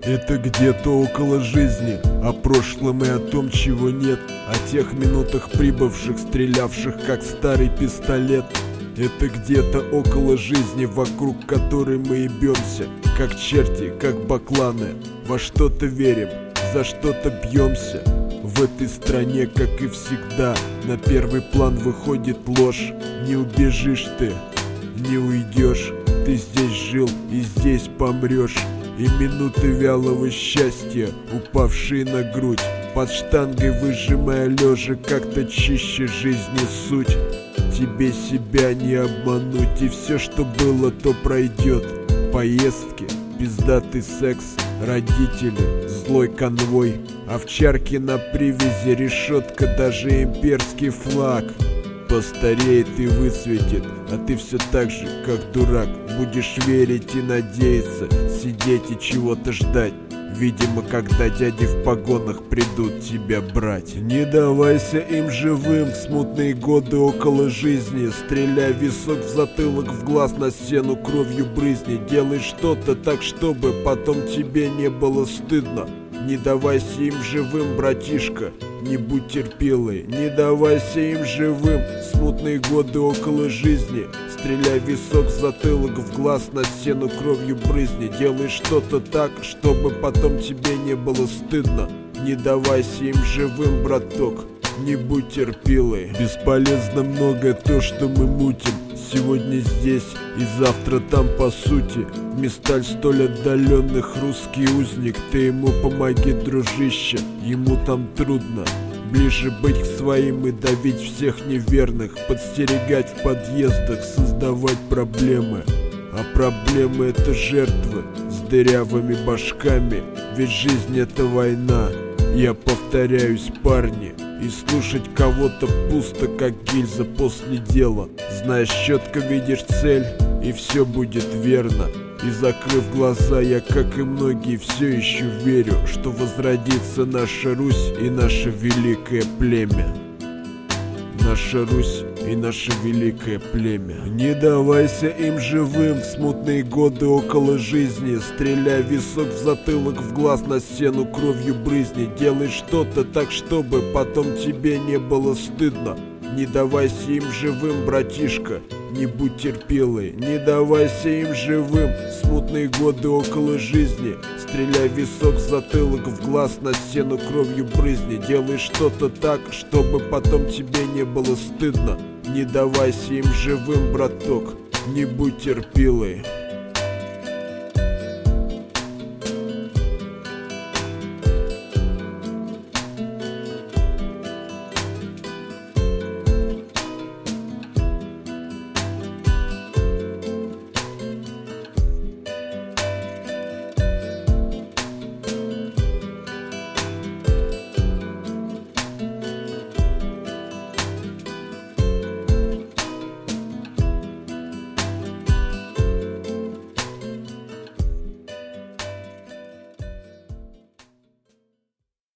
Это где-то около жизни, о прошлом и о том, чего нет, о тех минутах прибывших, стрелявших, как старый пистолет. Это где-то около жизни, вокруг которой мы ебемся, как черти, как бакланы. Во что-то верим, за что-то бьемся. В этой стране, как и всегда, на первый план выходит ложь. Не убежишь ты, не уйдешь, ты здесь жил и здесь помрешь. И минуты вялого счастья, упавшие на грудь, под штангой выжимая лежа, как-то чище жизни суть. Тебе себя не обмануть, и все, что было, то пройдет. Поездки, пиздатый секс, родители, злой конвой, овчарки на привязи, решетка, даже имперский флаг. Постареет и выцветет, а ты все так же, как дурак, будешь верить и надеяться, сидеть и чего-то ждать. Видимо, когда дяди в погонах придут тебя брать. Не давайся им живым, в смутные годы около жизни. Стреляй в висок, в затылок, в глаз, на стену кровью брызни. Делай что-то так, чтобы потом тебе не было стыдно. Не давайся им живым, братишка, не будь терпилой. Не давайся им живым, смутные годы около жизни. Стреляй в висок, в затылок, в глаз, на стену кровью брызни. Делай что-то так, чтобы потом тебе не было стыдно. Не давайся им живым, браток, не будь терпилой. Бесполезно многое то, что мы мутим. Сегодня здесь и завтра там, по сути. Месталь столь отдаленных, русский узник. Ты ему помоги, дружище, ему там трудно. Ближе быть к своим и давить всех неверных. Подстерегать в подъездах, создавать проблемы. А проблемы — это жертвы с дырявыми башками. Ведь жизнь — это война. Я повторяюсь, парни, и слушать кого-то пусто, как гильза после дела. Знаешь, четко видишь цель, и все будет верно. И закрыв глаза, я, как и многие, все еще верю, что возродится наша Русь и наше великое племя. Наша Русь и наше великое племя. Не давайся им живым, в смутные годы около жизни. Стреляй в висок, в затылок, в глаз, на стену кровью брызни. Делай что-то так, чтобы потом тебе не было стыдно. Не давайся им живым, братишка, не будь терпилой. Не давайся им живым, смутные годы около жизни. Стреляй в висок, в затылок, в глаз, на стену кровью брызни. Делай что-то так, чтобы потом тебе не было стыдно. Не давайся им живым, браток, не будь терпилой.